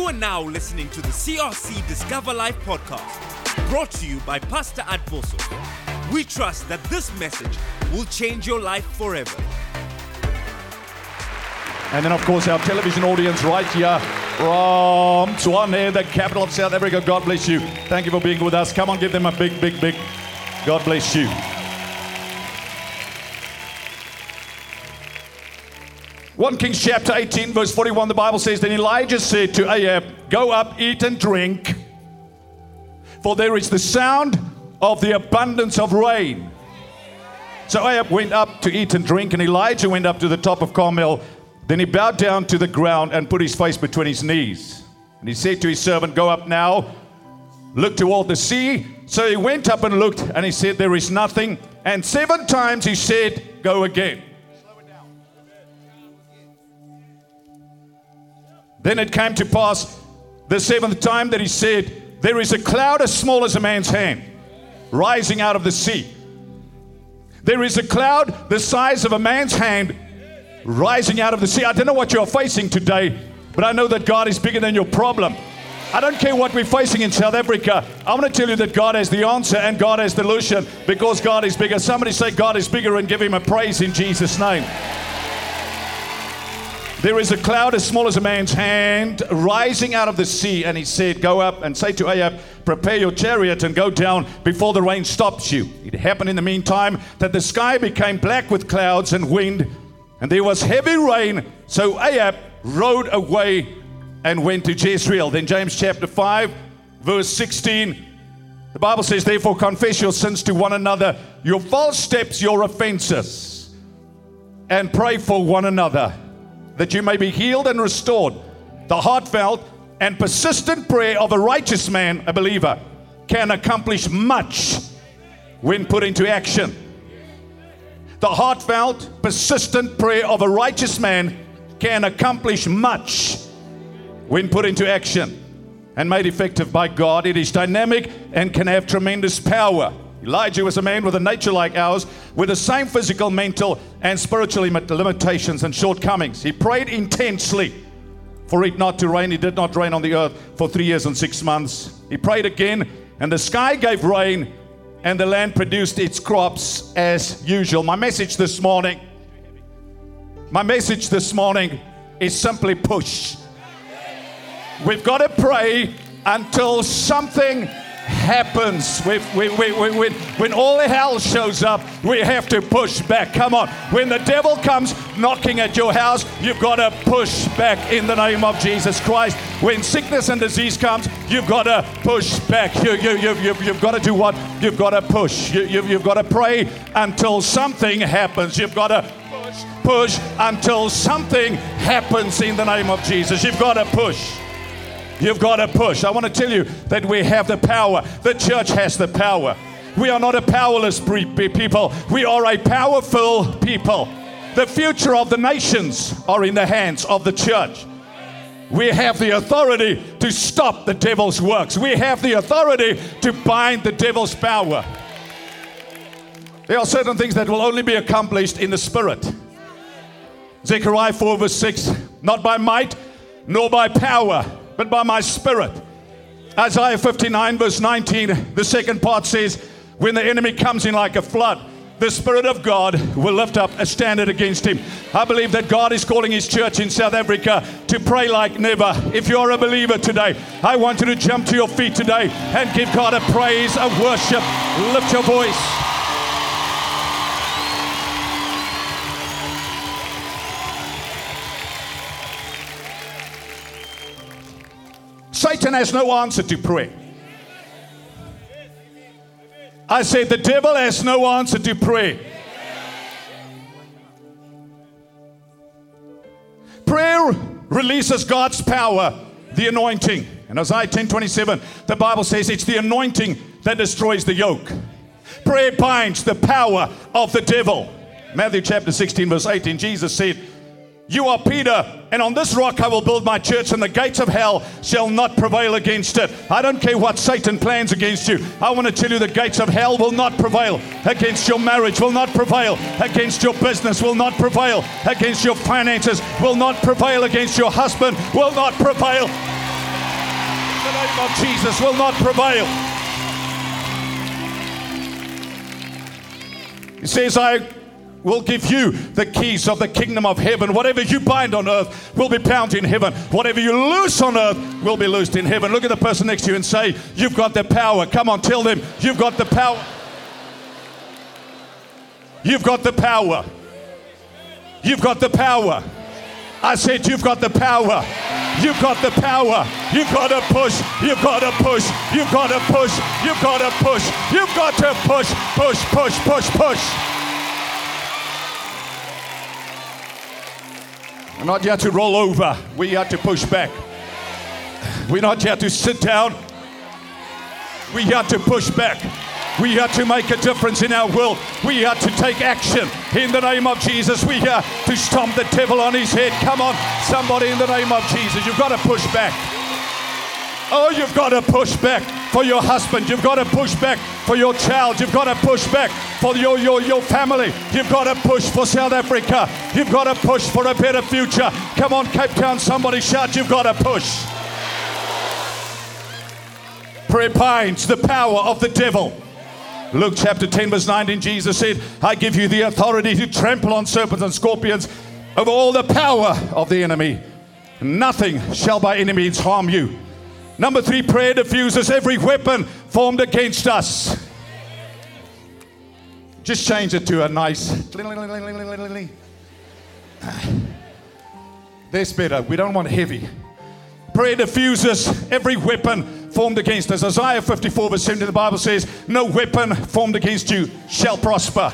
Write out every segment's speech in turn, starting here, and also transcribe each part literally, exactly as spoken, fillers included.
You are now listening to the C R C Discover Life podcast, brought to you by Pastor Adboso. We trust that this message will change your life forever. And then, of course, our television audience right here from Tshwane, the capital of South Africa. God bless you. Thank you for being with us. Come on, give them a big, big, big God bless you. First Kings chapter eighteen, verse forty-one, the Bible says, Then Elijah said to Ahab, Go up, eat and drink, for there is the sound of the abundance of rain. So Ahab went up to eat and drink, and Elijah went up to the top of Carmel. Then he bowed down to the ground and put his face between his knees. And he said to his servant, Go up now, look toward the sea. So he went up and looked, and he said, There is nothing. And seven times he said, Go again. Then it came to pass the seventh time that he said, There is a cloud as small as a man's hand rising out of the sea. There is a cloud the size of a man's hand rising out of the sea. I don't know what you're facing today, but I know that God is bigger than your problem. I don't care what we're facing in South Africa. I want to tell you that God has the answer and God has the solution because God is bigger. Somebody say God is bigger and give him a praise in Jesus' name. There is a cloud as small as a man's hand rising out of the sea. And he said, Go up and say to Ahab, Prepare your chariot and go down before the rain stops you. It happened in the meantime that the sky became black with clouds and wind, and there was heavy rain. So Ahab rode away and went to Jezreel. Then James chapter five, verse sixteen. The Bible says, Therefore confess your sins to one another, your false steps, your offenses, and pray for one another, that you may be healed and restored. The heartfelt and persistent prayer of a righteous man, a believer, can accomplish much when put into action. The heartfelt, persistent prayer of a righteous man can accomplish much when put into action and made effective by God. It is dynamic and can have tremendous power. Elijah was a man with a nature like ours, with the same physical, mental, and spiritual limitations and shortcomings. He prayed intensely for it not to rain. It did not rain on the earth for three years and six months. He prayed again, and the sky gave rain, and the land produced its crops as usual. My message this morning, my message this morning is simply push. We've got to pray until something happens. We, we, we, we, we, when all the hell shows up, we have to push back. Come on. When the devil comes knocking at your house, you've got to push back in the name of Jesus Christ. When sickness and disease comes, you've got to push back. You, you, you, you've, you've got to do what? You've got to push. You, you've, you've got to pray until something happens. You've got to push, push until something happens in the name of Jesus. You've got to push. You've got to push. I want to tell you that we have the power. The church has the power. We are not a powerless people. We are a powerful people. The future of the nations are in the hands of the church. We have the authority to stop the devil's works. We have the authority to bind the devil's power. There are certain things that will only be accomplished in the spirit. Zechariah four verse six, not by might nor by power, but by my spirit. Isaiah fifty-nine verse nineteen, the second part says, when the enemy comes in like a flood, the Spirit of God will lift up a standard against him. I believe that God is calling his church in South Africa to pray like never. If you're a believer today, I want you to jump to your feet today and give God a praise, a worship. Lift your voice. Satan has no answer to prayer. I said the devil has no answer to prayer. Prayer releases God's power, the anointing. In Isaiah ten twenty-seven, the Bible says it's the anointing that destroys the yoke. Prayer binds the power of the devil. Matthew chapter sixteen verse eighteen, Jesus said, You are Peter, and on this rock I will build my church, and the gates of hell shall not prevail against it. I don't care what Satan plans against you. I want to tell you the gates of hell will not prevail against your marriage, will not prevail against your business, will not prevail against your finances, will not prevail against your husband, will not prevail. the name of Jesus will not prevail. He says, I will give you the keys of the kingdom of heaven. Whatever you bind on earth will be bound in heaven. Whatever you loose on earth will be loosed in heaven. Look at the person next to you and say, you've got the power. Come on, tell them, you've got the power. You've got the power. You've got the power. I said, you've got the power. You've got the power. You've got to push. You've got to push. You've got to push. You've got to push. You've got to push, push, push, push, push. We're not here to roll over. We have to push back. We're not here to sit down. We have to push back. We have to make a difference in our world. We have to take action in the name of Jesus. We have to stomp the devil on his head. Come on, somebody, in the name of Jesus. You've got to push back. Oh, you've got to push back for your husband. You've got to push back for your child. You've got to push back for your, your, your family. You've got to push for South Africa. You've got to push for a better future. Come on, Cape Town, somebody shout, you've got to push. Prayer binds the power of the devil. Luke chapter ten verse nineteen, Jesus said, I give you the authority to trample on serpents and scorpions over all the power of the enemy. Nothing shall by any means harm you. Number three, prayer diffuses every weapon formed against us. Just change it to a nice. That's better. We don't want heavy. Prayer diffuses every weapon formed against us. Isaiah fifty-four verse seventy, the Bible says, no weapon formed against you shall prosper.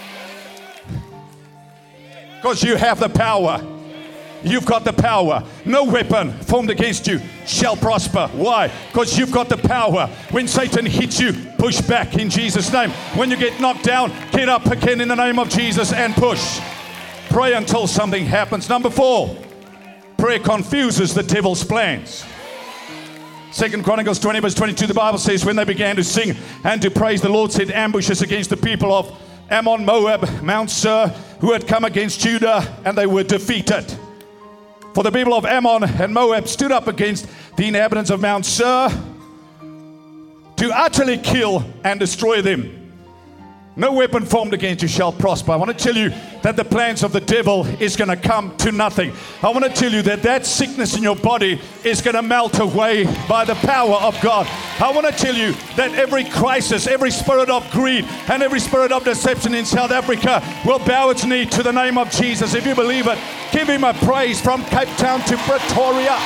Because you have the power. You've got the power. No weapon formed against you shall prosper. Why? Because you've got the power. When Satan hits you, push back in Jesus' name. When you get knocked down, get up again in the name of Jesus and push. Pray until something happens. Number four, prayer confuses the devil's plans. Second Chronicles twenty verse twenty-two, the Bible says, when they began to sing and to praise, the Lord set ambushes against the people of Ammon, Moab, Mount Seir, who had come against Judah, and they were defeated. For the people of Ammon and Moab stood up against the inhabitants of Mount Seir to utterly kill and destroy them. No weapon formed against you shall prosper. I want to tell you that the plans of the devil is going to come to nothing. I want to tell you that that sickness in your body is going to melt away by the power of God. I want to tell you that every crisis, every spirit of greed, and every spirit of deception in South Africa will bow its knee to the name of Jesus. If you believe it, give him a praise from Cape Town to Pretoria.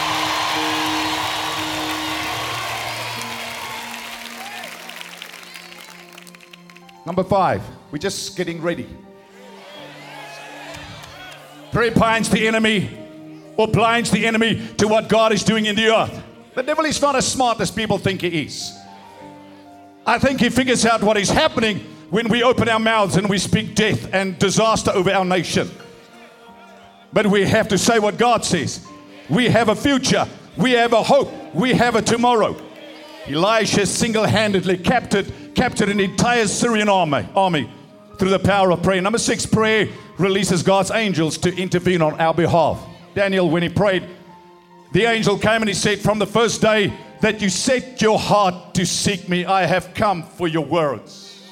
Number five, we're just getting ready. Prayer binds the enemy or blinds the enemy to what God is doing in the earth. The devil is not as smart as people think he is. I think he figures out what is happening when we open our mouths and we speak death and disaster over our nation. But we have to say what God says. We have a future. We have a hope. We have a tomorrow. Elisha single-handedly captured captured an entire Syrian army, army through the power of prayer. Number six, prayer releases God's angels to intervene on our behalf. Daniel, when he prayed, the angel came and he said, from the first day that you set your heart to seek me, I have come for your words.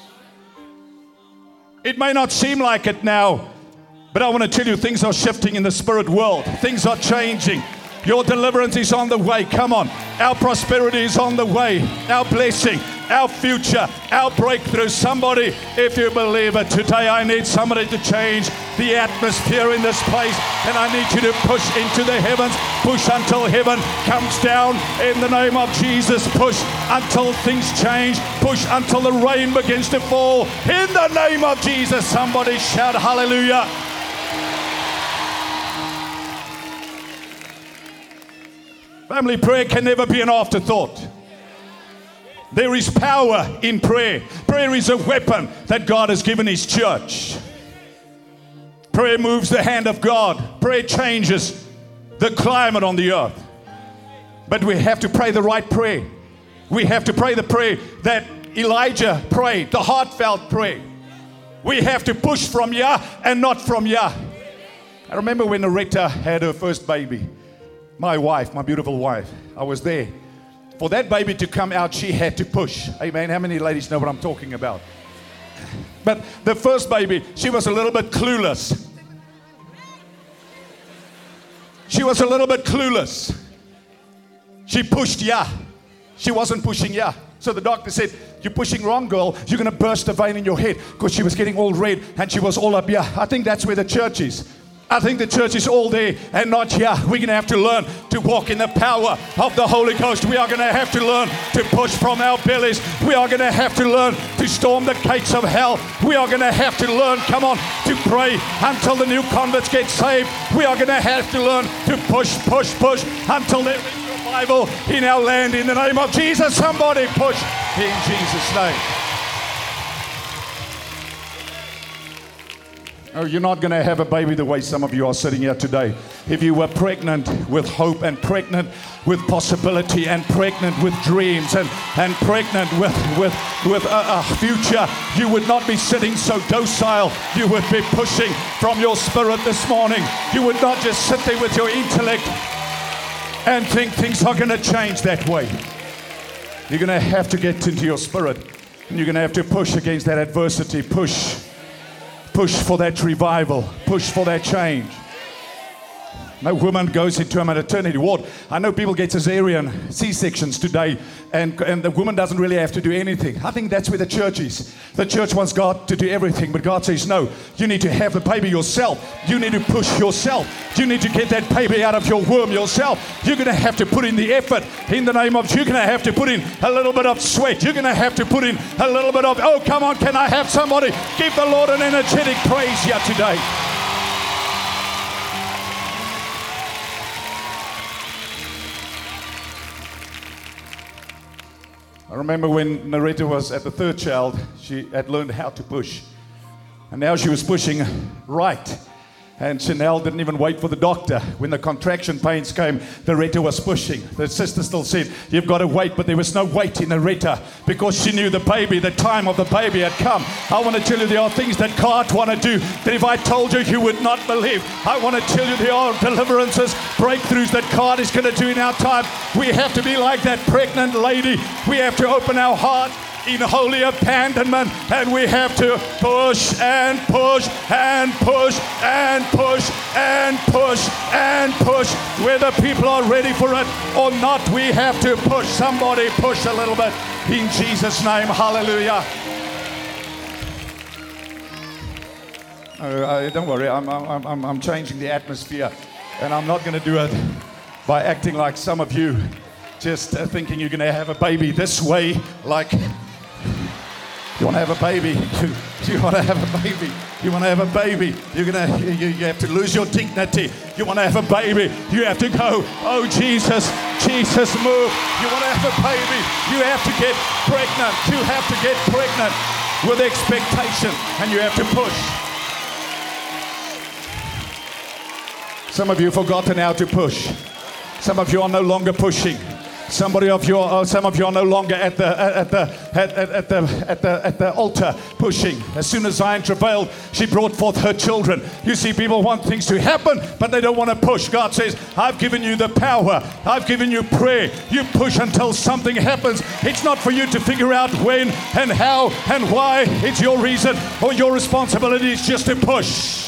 It may not seem like it now, but I want to tell you, things are shifting in the spirit world. Things are changing. Your deliverance is on the way. Come on. Our prosperity is on the way. Our blessing, our future, our breakthrough. Somebody, if you believe it, today I need somebody to change the atmosphere in this place. And I need you to push into the heavens. Push until heaven comes down in the name of Jesus. Push until things change. Push until the rain begins to fall. In the name of Jesus, somebody shout hallelujah. Family, prayer can never be an afterthought. There is power in prayer. Prayer is a weapon that God has given his church. Prayer moves the hand of God. Prayer changes the climate on the earth. But we have to pray the right prayer. We have to pray the prayer that Elijah prayed, the heartfelt prayer. We have to push from Yah and not from Yah. I remember when Loretta had her first baby. My wife, my beautiful wife, I was there. for that baby to come out, she had to push. Amen. How many ladies know what I'm talking about? But the first baby, she was a little bit clueless. She was a little bit clueless. She pushed, yeah. She wasn't pushing, yeah. So the doctor said, you're pushing wrong, girl. You're going to burst a vein in your head, because she was getting all red and she was all up here. I think that's where the church is. I think the church is all there and not here. We're going to have to learn to walk in the power of the Holy Ghost. We are going to have to learn to push from our bellies. We are going to have to learn to storm the gates of hell. We are going to have to learn, come on, to pray until the new converts get saved. We are going to have to learn to push, push, push until there is revival in our land in the name of Jesus. Somebody push in Jesus' name. Oh, you're not going to have a baby the way some of you are sitting here today. If you were pregnant with hope and pregnant with possibility and pregnant with dreams and, and pregnant with, with, with a, a future, you would not be sitting so docile. You would be pushing from your spirit this morning. You would not just sit there with your intellect and think things are going to change that way. You're going to have to get into your spirit, and you're going to have to push against that adversity. Push. Push for that revival. Push for that change. No woman goes into a maternity ward. I know people get cesarean C-sections today, and, and the woman doesn't really have to do anything. I think that's where the church is. The church wants God to do everything, but God says, no, you need to have the baby yourself. You need to push yourself. You need to get that baby out of your womb yourself. You're going to have to put in the effort in the name of, you're going to have to put in a little bit of sweat. You're going to have to put in a little bit of, oh, come on, can I have somebody give the Lord an energetic praise here today? I remember when Narita was at the third child, she had learned how to push. And now she was pushing right. And Chanel didn't even wait for the doctor. When the contraction pains came, Narita was pushing. The sister still said, you've got to wait, but there was no wait in Narita because she knew the baby, the time of the baby had come. I want to tell you there are things that God want to do that if I told you, you would not believe. I want to tell you there are deliverances, breakthroughs that God is going to do in our time. We have to be like that pregnant lady. We have to open our heart in holy abandonment, and we have to push and push and push and push and push and push. Whether people are ready for it or not, we have to push. Somebody push a little bit in Jesus' name. Hallelujah. Uh, uh, don't worry, I'm, I'm, I'm, I'm changing the atmosphere, and I'm not going to do it by acting like some of you just uh, thinking you're going to have a baby this way, like you want to have a baby. You, you want to have a baby. You want to have a baby. You're gonna. You, you have to lose your dignity. You want to have a baby. You have to go. Oh Jesus, Jesus, move. You want to have a baby. You have to get pregnant. You have to get pregnant with expectation, and you have to push. Some of you have forgotten how to push. Some of you are no longer pushing. Somebody of you, uh, some of you are no longer at the at the at, at, at the at the at the altar pushing. As soon as Zion travailed, she brought forth her children. You see, people want things to happen, but they don't want to push. God says, "I've given you the power. I've given you prayer. You push until something happens. It's not for you to figure out when and how and why. It's your reason or your responsibility. It's just to push."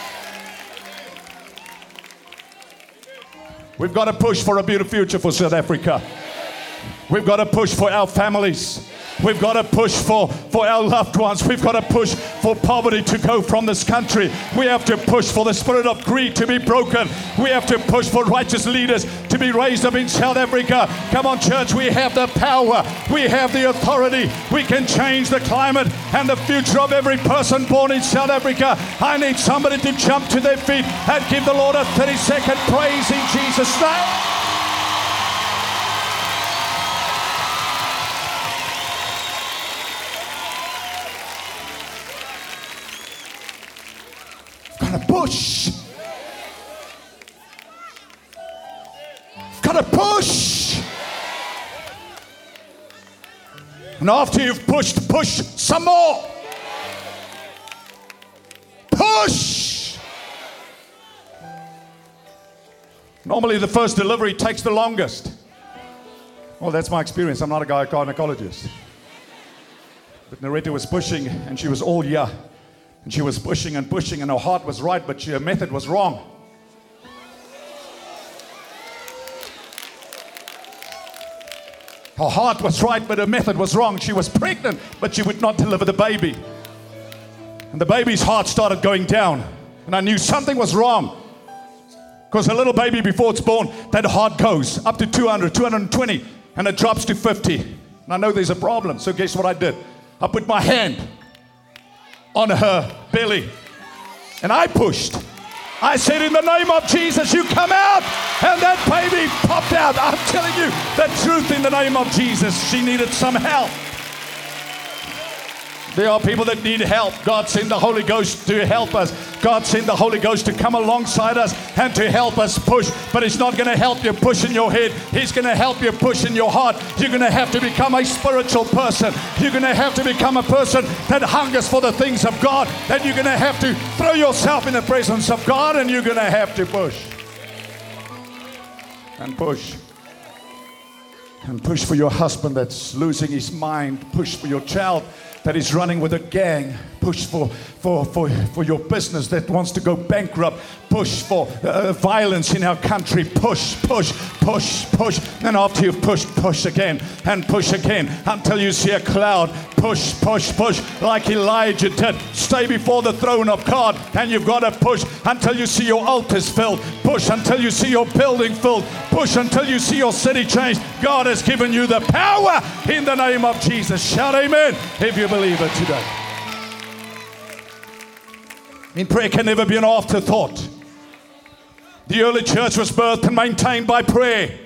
We've got to push for a beautiful future for South Africa. We've got to push for our families. We've got to push for, for our loved ones. We've got to push for poverty to go from this country. We have to push for the spirit of greed to be broken. We have to push for righteous leaders to be raised up in South Africa. Come on, church, we have the power. We have the authority. We can change the climate and the future of every person born in South Africa. I need somebody to jump to their feet and give the Lord a thirty second praise in Jesus' name. Gotta push. Gotta push. And after you've pushed, push some more. Push. Normally the first delivery takes the longest. Well, that's my experience. I'm not a gynecologist. But Narita was pushing, and she was all yeah. And she was pushing and pushing, and her heart was right, but she, her method was wrong. Her heart was right, but her method was wrong. She was pregnant, but she would not deliver the baby. And the baby's heart started going down. And I knew something was wrong. Because a little baby, before it's born, that heart goes up to two hundred, two hundred twenty, and it drops to fifty. And I know there's a problem. So guess what I did? I put my hand on her belly. And I pushed. I said, in the name of Jesus, you come out. And that baby popped out. I'm telling you the truth, in the name of Jesus. She needed some help. There are people that need help. God sent the Holy Ghost to help us. God sent the Holy Ghost to come alongside us and to help us push. But He's not going to help you push in your head. He's going to help you push in your heart. You're going to have to become a spiritual person. You're going to have to become a person that hungers for the things of God. And you're going to have to throw yourself in the presence of God, and you're going to have to push. And push. And push for your husband that's losing his mind. Push for your child that is running with a gang. Push for, for, for, for your business that wants to go bankrupt. Push for uh, violence in our country. Push, push, push, push. And after you've pushed, push again and push again until you see a cloud. Push, push, push like Elijah did. Stay before the throne of God, and you've got to push until you see your altars filled. Push until you see your building filled. Push until you see your city changed. God has given you the power in the name of Jesus. Shout amen if you believe it today. In prayer can never be an afterthought. The early church was birthed and maintained by prayer.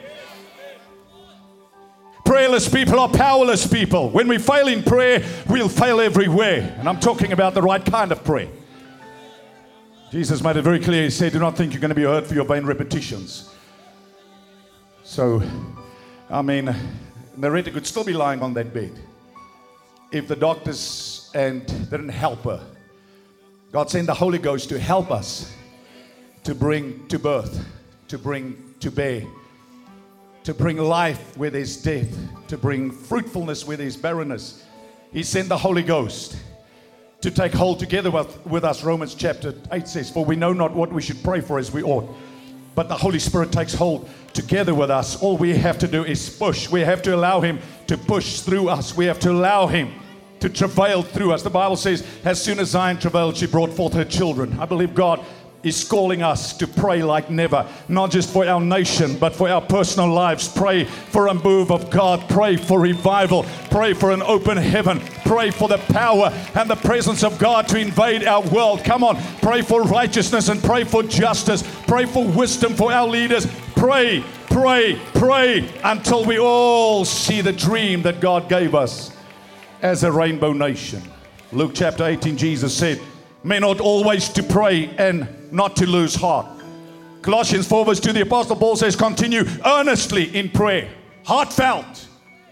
Prayerless people are powerless people. When we fail in prayer, we'll fail everywhere. And I'm talking about the right kind of prayer. Jesus made it very clear. He said, do not think you're going to be hurt for your vain repetitions. So, I mean, Narita could still be lying on that bed if the doctors and didn't help her. God sent the Holy Ghost to help us to bring to birth, to bring to bear, to bring life where there's death, to bring fruitfulness where there's barrenness. He sent the Holy Ghost to take hold together with, with us. Romans chapter eight says, for we know not what we should pray for as we ought, but the Holy Spirit takes hold together with us. All we have to do is push. We have to allow Him to push through us. We have to allow Him to travail through us. The Bible says, as soon as Zion travailed, she brought forth her children. I believe God is calling us to pray like never, not just for our nation, but for our personal lives. Pray for a move of God. Pray for revival. Pray for an open heaven. Pray for the power and the presence of God to invade our world. Come on, pray for righteousness and pray for justice. Pray for wisdom for our leaders. Pray, pray, pray until we all see the dream that God gave us as a rainbow nation. Luke chapter eighteen, Jesus said, men ought always to pray and not to lose heart. Colossians four verse two, the Apostle Paul says, continue earnestly in prayer. Heartfelt.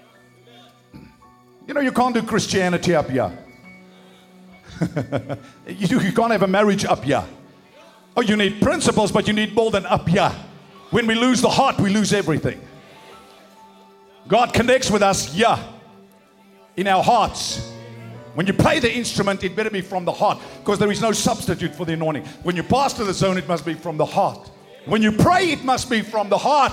You know, you can't do Christianity up here. you, you can't have a marriage up here. Oh, you need principles, but you need more than up here. When we lose the heart, we lose everything. God connects with us here in our hearts. When you play the instrument, it better be from the heart, because there is no substitute for the anointing. When you pastor the zone, it must be from the heart. When you pray, it must be from the heart.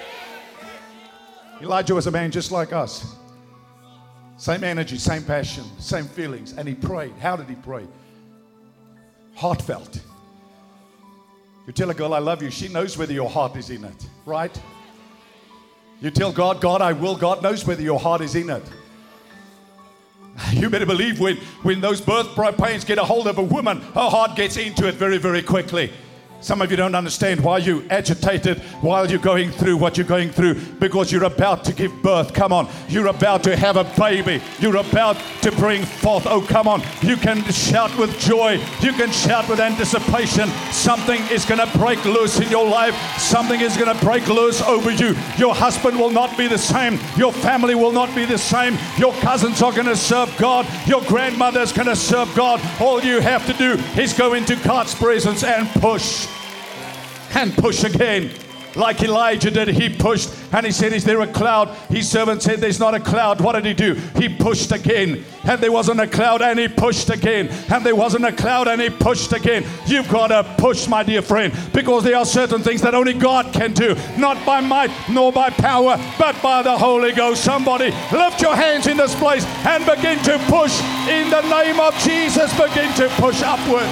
Elijah was a man just like us. Same energy, same passion, same feelings. And he prayed. How did he pray? Heartfelt. You tell a girl, I love you. She knows whether your heart is in it, right? You tell God, God, I will. God knows whether your heart is in it. You better believe when, when those birth pains get a hold of a woman, her heart gets into it very, very quickly. Some of you don't understand why you're agitated while you're going through what you're going through, because you're about to give birth. Come on. You're about to have a baby. You're about to bring forth. Oh, come on. You can shout with joy. You can shout with anticipation. Something is going to break loose in your life. Something is going to break loose over you. Your husband will not be the same. Your family will not be the same. Your cousins are going to serve God. Your grandmother's going to serve God. All you have to do is go into God's presence and push. And push again. like Elijah did. He pushed and he said, is there a cloud? His servant said, there's not a cloud. What did he do? He pushed again, and there wasn't a cloud, and he pushed again, and there wasn't a cloud, and he pushed again. You've got to push, my dear friend, because there are certain things that only God can do, not by might nor by power, but by the Holy Ghost. Somebody lift your hands in this place and begin to push in the name of Jesus. Begin to push upward.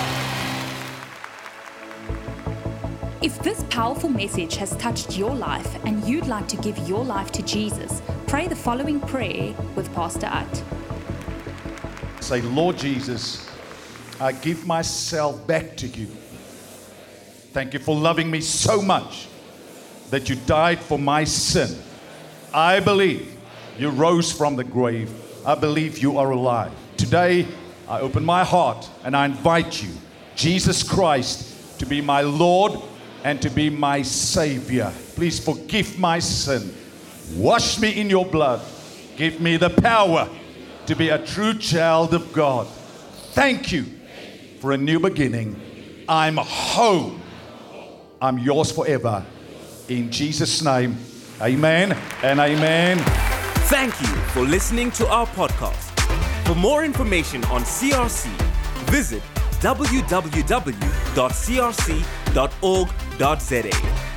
If this powerful message has touched your life and you'd like to give your life to Jesus, pray the following prayer with Pastor At. Say, Lord Jesus, I give myself back to you. Thank you for loving me so much that you died for my sin. I believe you rose from the grave. I believe you are alive. Today, I open my heart and I invite you, Jesus Christ, to be my Lord and to be my Savior. Please forgive my sin. Wash me in your blood. Give me the power to be a true child of God. Thank you for a new beginning. I'm home. I'm yours forever. In Jesus' name, amen and amen. Thank you for listening to our podcast. For more information on C R C, visit w w w dot c r c dot org dot z a.